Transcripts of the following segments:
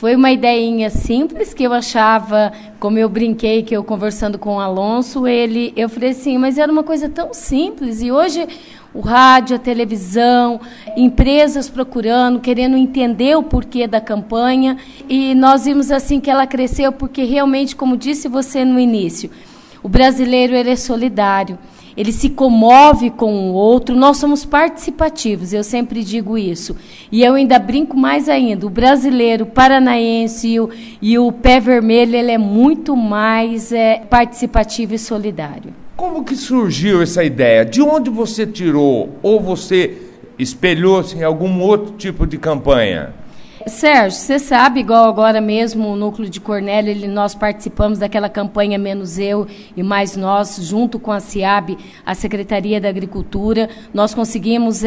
Foi uma ideinha simples que eu achava, como eu brinquei, que eu conversando com o Alonso, eu falei assim, mas era uma coisa tão simples, e hoje o rádio, a televisão, empresas procurando, querendo entender o porquê da campanha, e nós vimos assim que ela cresceu porque realmente, como disse você no início, o brasileiro ele é solidário, ele se comove com o outro, nós somos participativos, eu sempre digo isso. E eu ainda brinco mais ainda, o brasileiro, o paranaense e o pé vermelho, ele é muito mais participativo e solidário. Como que surgiu essa ideia? De onde você tirou? Ou você espelhou-se em algum outro tipo de campanha? Sérgio, você sabe, igual agora mesmo o Núcleo de Cornélio, nós participamos daquela campanha Menos Eu e Mais Nós, junto com a CIAB, a Secretaria da Agricultura, nós conseguimos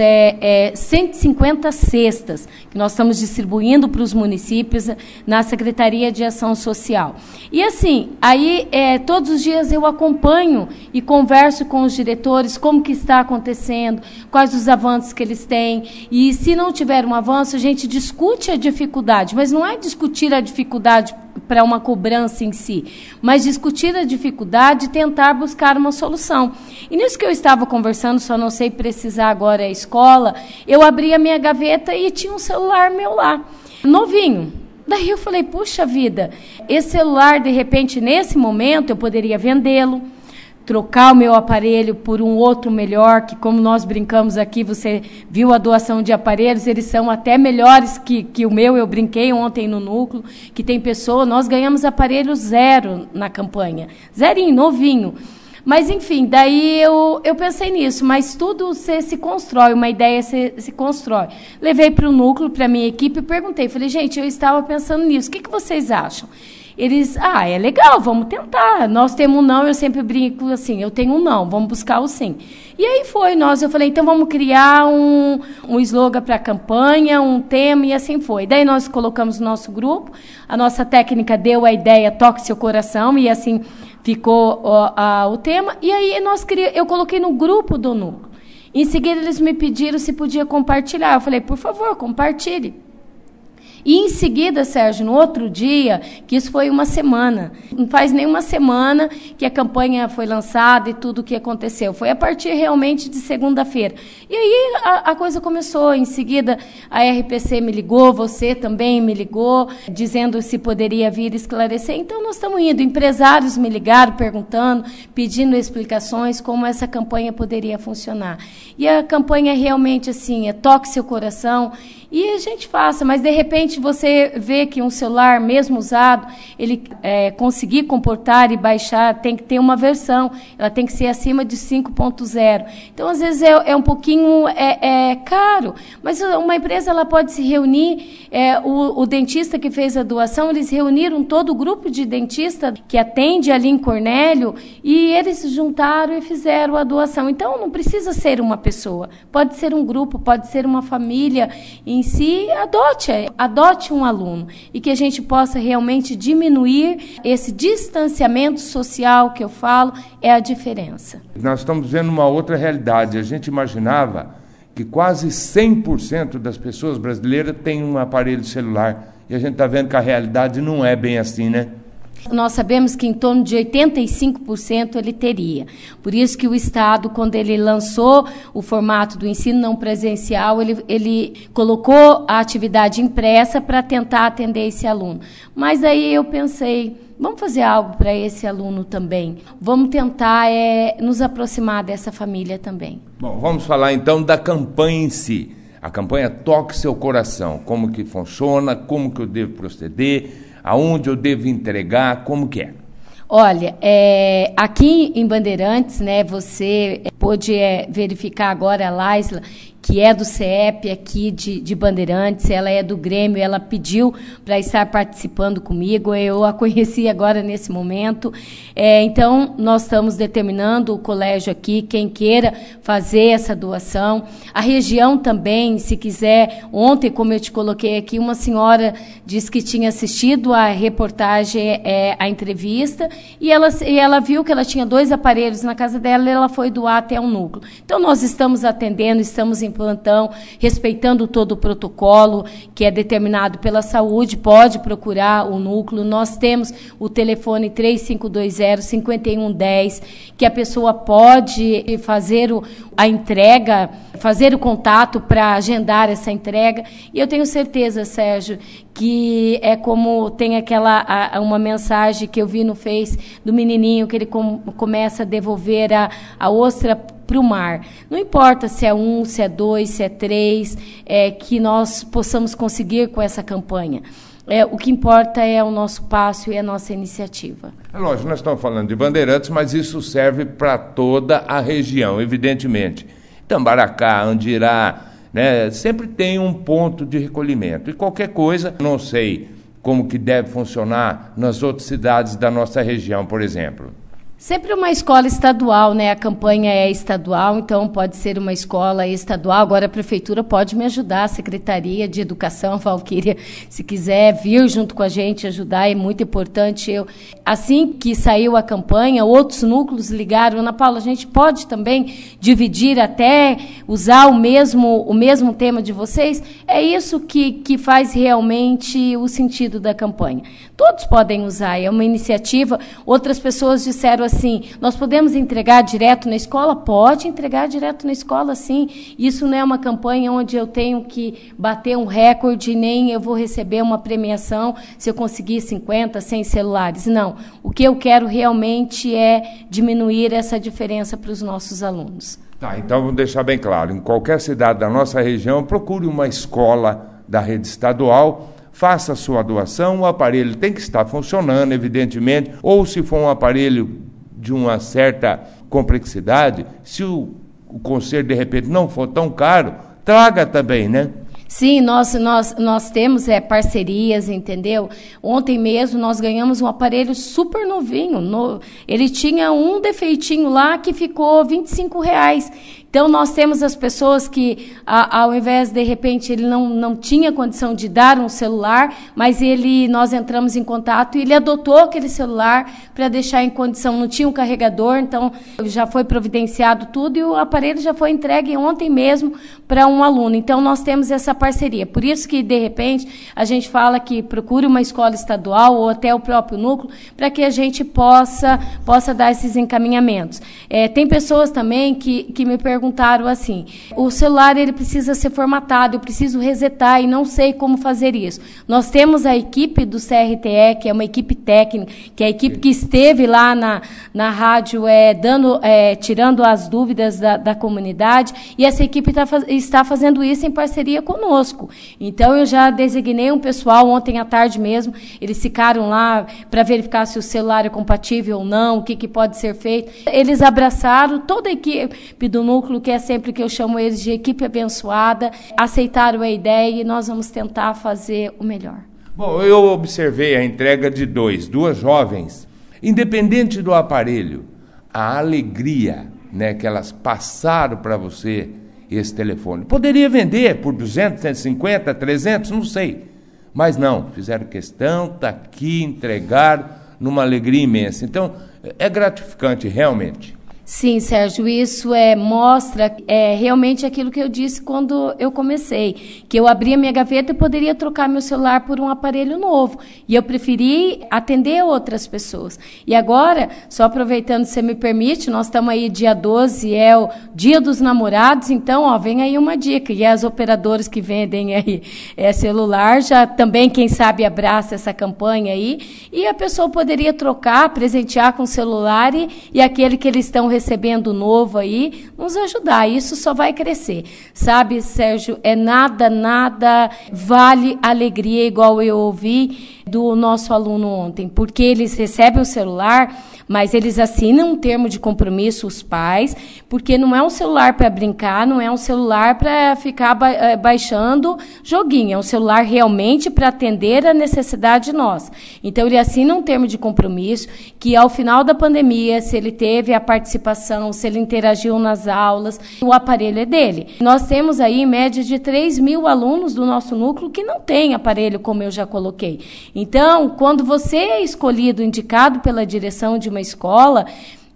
150 cestas, que nós estamos distribuindo para os municípios na Secretaria de Ação Social. E assim, aí todos os dias eu acompanho e converso com os diretores, como que está acontecendo, quais os avanços que eles têm, e se não tiver um avanço, a gente discute a dificuldade, mas não é discutir a dificuldade para uma cobrança em si, mas discutir a dificuldade e tentar buscar uma solução. E nisso que eu estava conversando, só não sei precisar agora a escola, eu abri a minha gaveta e tinha um celular meu lá, novinho. Daí eu falei, puxa vida, esse celular, de repente, nesse momento, eu poderia vendê-lo, trocar o meu aparelho por um outro melhor, que como nós brincamos aqui, você viu a doação de aparelhos, eles são até melhores que o meu, eu brinquei ontem no núcleo, que tem pessoa, nós ganhamos aparelho 0 na campanha, zerinho, novinho. Mas, enfim, daí eu pensei nisso, mas tudo se constrói, uma ideia se constrói. Levei para o núcleo, para a minha equipe, e perguntei, falei, gente, eu estava pensando nisso, o que vocês acham? Eles, é legal, vamos tentar. Nós temos um não, eu sempre brinco assim, eu tenho um não, vamos buscar o sim. E aí eu falei, então vamos criar um slogan para a campanha, um tema, e assim foi. Daí nós colocamos no nosso grupo, a nossa técnica deu a ideia, toque seu coração, e assim ficou o tema. E aí eu coloquei no grupo do núcleo. Em seguida eles me pediram se podia compartilhar. Eu falei, por favor, compartilhe. E em seguida, Sérgio, no outro dia, que isso foi uma semana, não faz nem uma semana que a campanha foi lançada e tudo o que aconteceu. Foi a partir realmente de segunda-feira. E aí a coisa começou. Em seguida, a RPC me ligou, você também me ligou, dizendo se poderia vir esclarecer. Então, nós estamos indo. Empresários me ligaram, perguntando, pedindo explicações como essa campanha poderia funcionar. E a campanha realmente assim, toque seu coração e a gente faça, mas de repente você vê que um celular, mesmo usado, ele conseguir comportar e baixar, tem que ter uma versão, ela tem que ser acima de 5.0. Então, às vezes, é um pouquinho caro, mas uma empresa ela pode se reunir, o dentista que fez a doação, eles reuniram todo o grupo de dentista que atende ali em Cornélio, e eles se juntaram e fizeram a doação. Então, não precisa ser uma pessoa, pode ser um grupo, pode ser uma família em si, adote um aluno e que a gente possa realmente diminuir esse distanciamento social que eu falo, é a diferença. Nós estamos vendo uma outra realidade. A gente imaginava que quase 100% das pessoas brasileiras têm um aparelho celular e a gente está vendo que a realidade não é bem assim, né? Nós sabemos que em torno de 85% ele teria. Por isso que o Estado, quando ele lançou o formato do ensino não presencial, ele colocou a atividade impressa para tentar atender esse aluno. Mas aí eu pensei, vamos fazer algo para esse aluno também. Vamos tentar nos aproximar dessa família também. Bom, vamos falar então da campanha em si. A campanha Toque Seu Coração. Como que funciona, como que eu devo proceder, aonde eu devo entregar, como que é? Olha, aqui em Bandeirantes, né, você pôde verificar agora a Laisla, que é do CEP aqui de Bandeirantes, ela é do Grêmio, ela pediu para estar participando comigo, eu a conheci agora nesse momento. Então, nós estamos determinando o colégio aqui, quem queira fazer essa doação. A região também, se quiser, ontem, como eu te coloquei aqui, uma senhora disse que tinha assistido a reportagem, a entrevista, e ela viu que ela tinha 2 aparelhos na casa dela e ela foi doar até um núcleo. Então, nós estamos atendendo, estamos em plantão, respeitando todo o protocolo que é determinado pela saúde, pode procurar o núcleo. Nós temos o telefone 3520-5110, que a pessoa pode fazer a entrega, fazer o contato para agendar essa entrega. E eu tenho certeza, Sérgio, que é como tem uma mensagem que eu vi no Face do menininho que ele começa a devolver a ostra para o mar. Não importa se é 1, se é 2, se é 3, que nós possamos conseguir com essa campanha. O que importa é o nosso passo e a nossa iniciativa. É lógico, nós estamos falando de Bandeirantes, mas isso serve para toda a região, evidentemente. Tambaracá, Andirá, né, sempre tem um ponto de recolhimento. E qualquer coisa, não sei como que deve funcionar nas outras cidades da nossa região, por exemplo. Sempre uma escola estadual, né? A campanha é estadual, então pode ser uma escola estadual. Agora a prefeitura pode me ajudar, a Secretaria de Educação, Valquíria, se quiser vir junto com a gente ajudar, é muito importante. Assim que saiu a campanha, outros núcleos ligaram, Ana Paula, a gente pode também dividir até usar o mesmo tema de vocês? É isso que faz realmente o sentido da campanha. Todos podem usar, é uma iniciativa. Outras pessoas disseram assim, nós podemos entregar direto na escola? Pode entregar direto na escola, sim. Isso não é uma campanha onde eu tenho que bater um recorde, nem eu vou receber uma premiação se eu conseguir 50, 100 celulares. Não. O que eu quero realmente é diminuir essa diferença para os nossos alunos. Tá, então vamos deixar bem claro, em qualquer cidade da nossa região, procure uma escola da rede estadual, faça a sua doação, o aparelho tem que estar funcionando, evidentemente, ou se for um aparelho de uma certa complexidade, se o conserto de repente não for tão caro, traga também, né? Sim, nós temos parcerias, entendeu? Ontem mesmo nós ganhamos um aparelho super novinho. Ele tinha um defeitinho lá que ficou R$25. Então, nós temos as pessoas que, ao invés, de repente, ele não tinha condição de dar um celular, mas nós entramos em contato e ele adotou aquele celular para deixar em condição. Não tinha um carregador, então já foi providenciado tudo e o aparelho já foi entregue ontem mesmo para um aluno. Então, nós temos essa parceria. Por isso que, de repente, a gente fala que procure uma escola estadual ou até o próprio núcleo para que a gente possa dar esses encaminhamentos. Tem pessoas também que me perguntaram assim, o celular ele precisa ser formatado, eu preciso resetar e não sei como fazer isso. Nós temos a equipe do CRTE, que é uma equipe técnica, que é a equipe que esteve lá na rádio tirando as dúvidas da comunidade, e essa equipe está fazendo isso em parceria conosco. Então, eu já designei um pessoal ontem à tarde mesmo, eles ficaram lá para verificar se o celular é compatível ou não, o que pode ser feito. Eles abraçaram toda a equipe do núcleo, que é sempre que eu chamo eles de equipe abençoada, aceitaram a ideia e nós vamos tentar fazer o melhor. Bom, eu observei a entrega de duas jovens, independente do aparelho, a alegria, né, que elas passaram para você esse telefone. Poderia vender por 200, 150, 300, não sei, mas não, fizeram questão, está aqui, entregaram numa alegria imensa. Então, é gratificante realmente. Sim, Sérgio, isso mostra realmente aquilo que eu disse quando eu comecei, que eu abri a minha gaveta e poderia trocar meu celular por um aparelho novo, e eu preferi atender outras pessoas. E agora, só aproveitando, se me permite, nós estamos aí dia 12, é o Dia dos Namorados, então, vem aí uma dica, e as operadoras que vendem aí celular, já também, quem sabe, abraça essa campanha aí, e a pessoa poderia trocar, presentear com o celular e aquele que eles estão recebendo novo aí, nos ajudar. Isso só vai crescer. Sabe, Sérgio, nada vale alegria, igual eu ouvi do nosso aluno ontem, porque eles recebem o celular, mas eles assinam um termo de compromisso, os pais, porque não é um celular para brincar, não é um celular para ficar baixando joguinho, é um celular realmente para atender a necessidade nossa. Então, ele assina um termo de compromisso que, ao final da pandemia, se ele teve a participação, se ele interagiu nas aulas, o aparelho é dele. Nós temos aí, em média, de 3.000 alunos do nosso núcleo que não têm aparelho, como eu já coloquei. Então, quando você é escolhido, indicado pela direção de uma escola,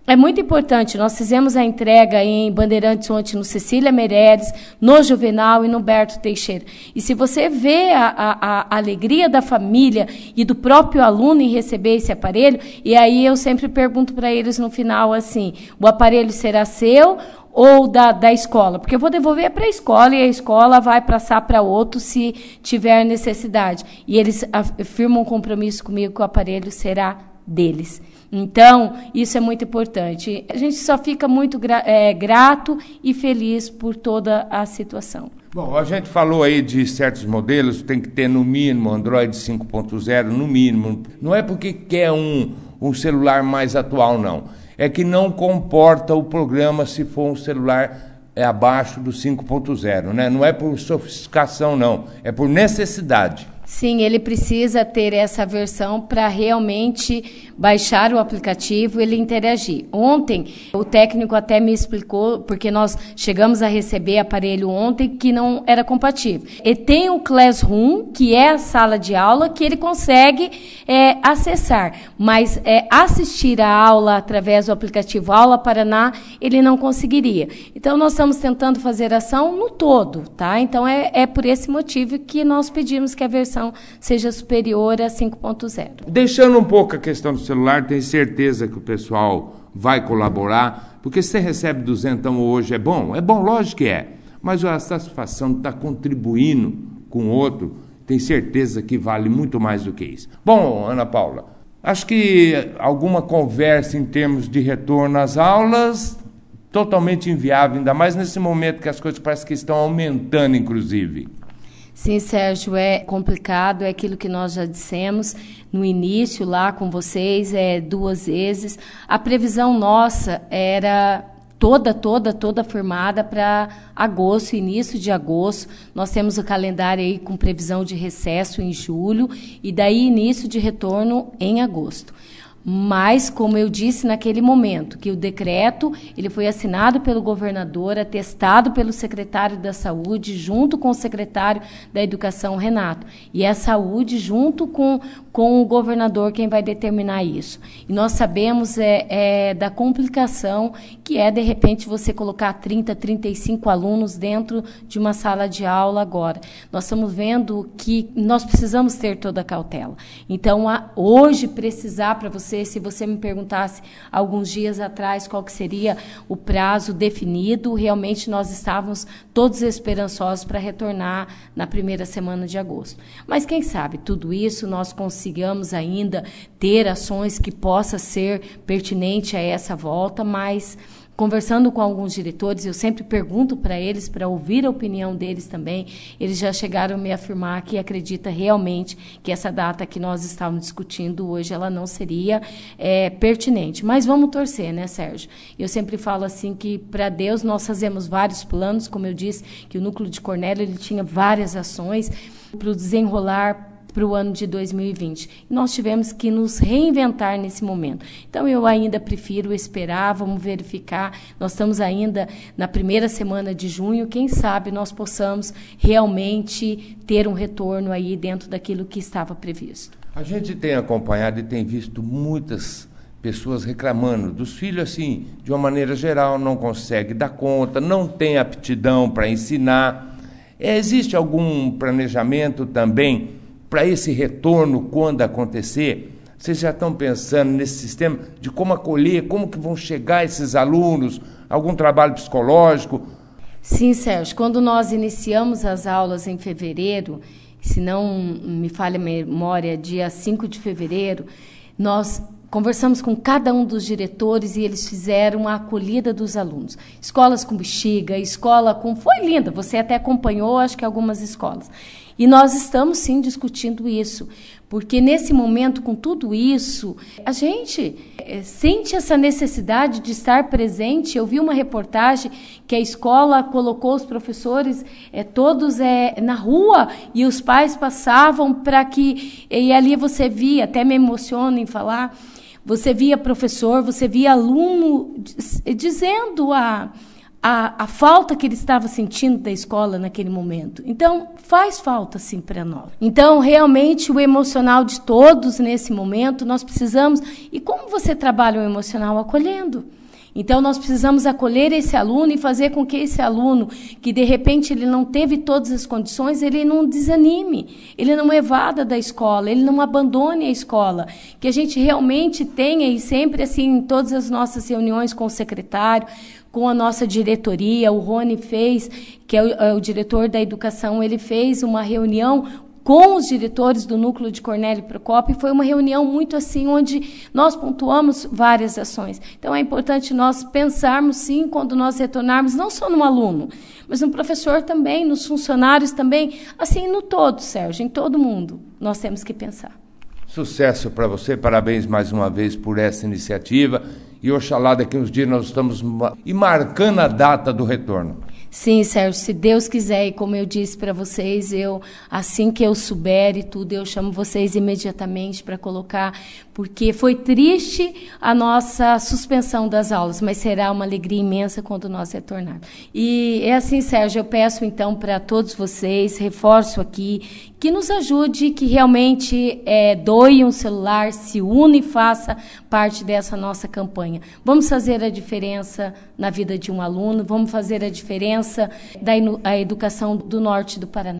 É muito importante. Nós fizemos a entrega em Bandeirantes ontem no Cecília Meireles, no Juvenal e no Berto Teixeira. E se você vê a alegria da família e do próprio aluno em receber esse aparelho, e aí eu sempre pergunto para eles no final assim, o aparelho será seu ou da escola? Porque eu vou devolver para a escola e a escola vai passar para outro se tiver necessidade. E eles afirmam um compromisso comigo que o aparelho será deles. Então, isso é muito importante. A gente só fica muito grato e feliz por toda a situação. Bom, a gente falou aí de certos modelos, tem que ter no mínimo Android 5.0, no mínimo. Não é porque quer um celular mais atual, não. É que não comporta o programa se for um celular abaixo do 5.0, né? Não é por sofisticação, não. É por necessidade. Sim, ele precisa ter essa versão para realmente baixar o aplicativo e ele interagir. Ontem, o técnico até me explicou, porque nós chegamos a receber aparelho ontem que não era compatível. E tem o Classroom, que é a sala de aula, que ele consegue acessar, mas assistir a aula através do aplicativo Aula Paraná, ele não conseguiria. Então, nós estamos tentando fazer ação no todo, tá? Então, é por esse motivo que nós pedimos que a versão seja superior a 5.0. Deixando um pouco a questão do celular, tenho certeza que o pessoal vai colaborar, porque se você recebe 200 hoje é bom, lógico que é, mas a satisfação de estar contribuindo com o outro, tenho certeza que vale muito mais do que isso. Bom, Ana Paula, acho que alguma conversa em termos de retorno às aulas, totalmente inviável, ainda mais nesse momento que as coisas parecem que estão aumentando, inclusive. Sim, Sérgio, é complicado, é aquilo que nós já dissemos no início lá com vocês, 2 vezes. A previsão nossa era toda firmada para agosto, início de agosto. Nós temos o calendário aí com previsão de recesso em julho e daí início de retorno em agosto. Mas, como eu disse naquele momento, que o decreto ele foi assinado pelo governador, atestado pelo secretário da Saúde, junto com o secretário da Educação, Renato. E é a Saúde, junto com o governador, quem vai determinar isso. E nós sabemos da complicação que de repente, você colocar 30, 35 alunos dentro de uma sala de aula agora. Nós estamos vendo que nós precisamos ter toda a cautela. Então, hoje, precisar para você, se você me perguntasse alguns dias atrás qual que seria o prazo definido, realmente nós estávamos todos esperançosos para retornar na primeira semana de agosto. Mas quem sabe, tudo isso nós consigamos ainda ter ações que possa ser pertinente a essa volta, mas conversando com alguns diretores, eu sempre pergunto para eles, para ouvir a opinião deles também, eles já chegaram a me afirmar que acredita realmente que essa data que nós estávamos discutindo hoje, ela não seria pertinente. Mas vamos torcer, né, Sérgio? Eu sempre falo assim que, para Deus, nós fazemos vários planos, como eu disse, que o Núcleo de Cornélio ele tinha várias ações para o desenrolar para o ano de 2020. E nós tivemos que nos reinventar nesse momento. Então, eu ainda prefiro esperar, vamos verificar. Nós estamos ainda na primeira semana de junho, quem sabe nós possamos realmente ter um retorno aí dentro daquilo que estava previsto. A gente tem acompanhado e tem visto muitas pessoas reclamando dos filhos, assim, de uma maneira geral, não consegue dar conta, não tem aptidão para ensinar. Existe algum planejamento também para esse retorno quando acontecer? Vocês já estão pensando nesse sistema de como acolher, como que vão chegar esses alunos, algum trabalho psicológico? Sim, Sérgio, quando nós iniciamos as aulas em fevereiro, se não me falha a memória, dia 5 de fevereiro, nós conversamos com cada um dos diretores e eles fizeram a acolhida dos alunos. Escolas com bexiga, escola com... Foi linda, você até acompanhou, acho que algumas escolas. E nós estamos, sim, discutindo isso, porque nesse momento, com tudo isso, a gente sente essa necessidade de estar presente. Eu vi uma reportagem que a escola colocou os professores todos na rua e os pais passavam para que... E ali você via, até me emociona em falar, você via professor, você via aluno dizendo a falta que ele estava sentindo da escola naquele momento. Então, faz falta, sim, para nós. Então, realmente, o emocional de todos nesse momento, nós precisamos... E como você trabalha o emocional? Acolhendo. Então, nós precisamos acolher esse aluno e fazer com que esse aluno, que de repente ele não teve todas as condições, ele não desanime, ele não evada da escola, ele não abandone a escola. Que a gente realmente tenha, e sempre assim, em todas as nossas reuniões com o secretário, com a nossa diretoria, o Rony fez, que é o diretor da educação, ele fez uma reunião com os diretores do núcleo de Cornélio Procópio, e foi uma reunião muito assim, onde nós pontuamos várias ações. Então, é importante nós pensarmos, sim, quando nós retornarmos, não só no aluno, mas no professor também, nos funcionários também, assim, no todo, Sérgio, em todo mundo, nós temos que pensar. Sucesso para você, parabéns mais uma vez por essa iniciativa, e oxalá daqui uns dias nós estamos marcando a data do retorno. Sim, Sérgio, se Deus quiser, e como eu disse para vocês, assim que eu souber e tudo, eu chamo vocês imediatamente para colocar, porque foi triste a nossa suspensão das aulas, mas será uma alegria imensa quando nós retornarmos. E é assim, Sérgio, eu peço então para todos vocês, reforço aqui, que nos ajude, que realmente doe um celular, se une e faça parte dessa nossa campanha. Vamos fazer a diferença na vida de um aluno, vamos fazer a diferença da educação do norte do Paraná.